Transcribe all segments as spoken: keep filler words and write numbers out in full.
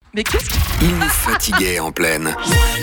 Mais qu'est-ce que... Il nous fatiguait en plaine.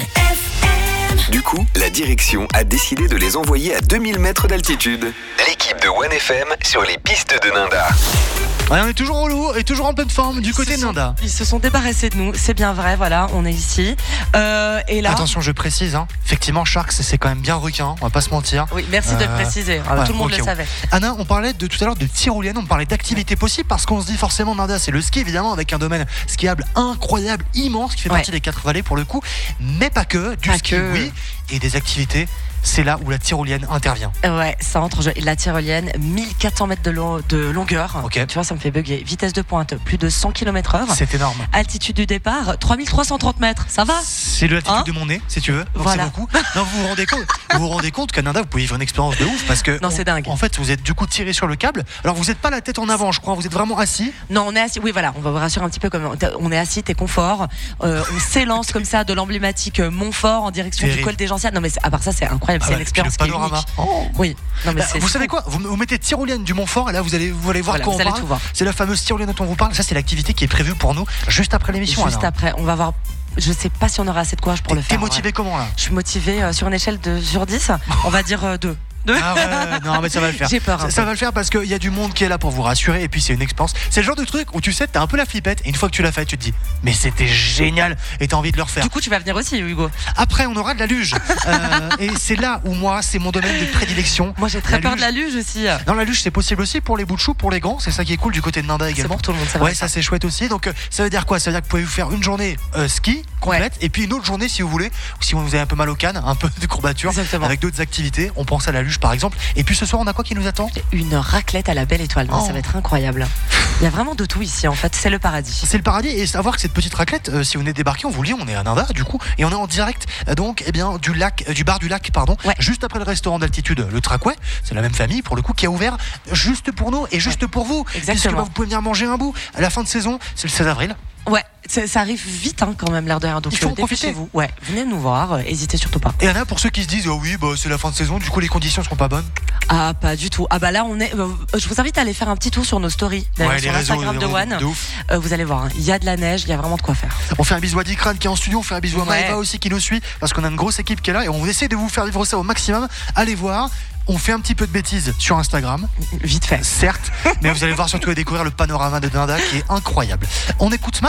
Du coup, la direction a décidé de les envoyer à deux mille mètres d'altitude. L'équipe de One F M sur les pistes de Nanda. Ouais, on est toujours au lot et toujours en pleine forme du Ils côté se de sont- Nanda. Ils se sont débarrassés de nous, c'est bien vrai, voilà, on est ici. Euh, et là... Attention, je précise, hein, effectivement, Sharks, c'est quand même bien requin, on va pas se mentir. Oui, merci de le Euh, préciser, Alors, ouais, tout le monde ok, le ouais. savait. Anna, on parlait de tout à l'heure de tyrolienne, on parlait d'activités possibles parce qu'on se dit forcément Nanda, c'est le ski évidemment avec un domaine skiable incroyable, immense qui fait Ouais. partie des quatre vallées pour le coup, mais pas que, du Pas ski que. oui, et des activités. C'est là où la tyrolienne intervient. Ouais, ça entre, je- la tyrolienne, mille quatre cents mètres de, long- de longueur. Ok. Tu vois, ça me fait bugger. Vitesse de pointe, plus de cent kilomètres heure. C'est énorme. Altitude du départ, trois mille trois cent trente mètres. Ça va? C'est l'altitude Hein de mon nez, si tu veux. Donc Voilà. C'est beaucoup. Non, vous vous rendez compte, vous vous rendez compte qu'à Nanda, vous pouvez vivre une expérience de ouf parce que Non, c'est on- dingue. En fait, vous êtes du coup tiré sur le câble. Alors, vous n'êtes pas la tête en avant, je crois. Vous êtes vraiment assis. Non, on est assis. Oui, voilà, on va vous rassurer un petit peu. Comme on est assis, t'es confort. Euh, on s'élance comme ça de l'emblématique euh, Montfort en direction Terrible. du col des Gentianes. Non, mais c'est- à part ça, c'est incroyable. Ah c'est ouais, une expérience puis qui le est panorama. unique. Oh. Oui. Non, mais Bah, c'est vous fou. savez quoi, vous, vous mettez tyrolienne du Montfort et là vous allez, vous allez voir Voilà, quand vous on allez parle. tout voir. C'est la fameuse tyrolienne dont on vous parle. Ça, c'est l'activité qui est prévue pour nous juste après l'émission. Juste Anna. après, on va voir. Je sais pas si on aura assez de courage pour le T'es faire. motivé ouais. comment là? Je suis motivée euh, sur une échelle de sur dix. On va dire euh, deux. Deux. Ah ouais, non mais ça va le faire. J'ai peur. Ça, un ça peu. va le faire parce qu'il y a du monde qui est là pour vous rassurer et puis c'est une expérience. C'est le genre de truc où tu sais, t'as un peu la flippette et une fois que tu l'as fait, tu te dis mais c'était génial et t'as envie de le refaire. Du coup, tu vas venir aussi, Hugo. Après, on aura de la luge Euh, et c'est là où moi, c'est mon domaine de prédilection. Moi, j'ai très La peur luge. de la luge aussi. Dans la luge, c'est possible aussi pour les bouts de chou, pour les gants. C'est ça qui est cool du côté de Nanda C'est également. pour tout le monde, c'est vrai. Ouais, ça c'est chouette aussi. Donc euh, ça veut dire quoi? Ça veut dire que vous pouvez vous faire une journée euh, ski complète et puis une autre journée si vous voulez, ou si vous avez un peu mal au canne, un peu de courbature, Exactement. avec d'autres activités. On pense à la luge par exemple. Et puis ce soir, on a quoi qui nous attend? Une raclette à la belle étoile. Non, Oh. Ça va être incroyable. Il y a vraiment de tout ici, en fait. C'est le paradis. C'est le paradis et savoir que cette petite raclette, euh, si vous venez de débarquer, on vous le dit, on est à Nanda du coup et on est en direct euh, donc eh bien du lac, euh, du bar du lac pardon, Ouais. juste après le restaurant d'altitude, le Tracouet. C'est la même famille pour le coup qui a ouvert juste pour nous et juste pour vous. Puisque Exactement. bah, vous pouvez venir manger un bout. À la fin de saison, c'est le seize avril. Ouais, c'est- ça arrive vite hein, quand même, l'air de rien. Donc, Il faut en euh, dépêchez-vous. profiter. Ouais, venez nous voir. euh, Hésitez surtout pas. Et Anna, pour ceux qui se disent oh oui bah c'est la fin de saison, du coup les conditions seront pas bonnes. Ah, pas du tout. Ah bah là, on est. euh, je vous invite à aller faire un petit tour sur nos stories, d'ailleurs, Ouais, sur les réseaux, l'Instagram les de réseaux, One. de ouf. Euh, vous allez voir, hein, il y a de la neige, il y a vraiment de quoi faire. On fait un bisou à Dikran qui est en studio, on fait un bisou à Ouais. Maëva aussi qui nous suit parce qu'on a une grosse équipe qui est là et on essaie de vous faire vivre ça au maximum. Allez voir. On fait un petit peu de bêtises sur Instagram, Vite fait. certes, mais vous allez voir surtout et découvrir le panorama de Nanda qui est incroyable. On écoute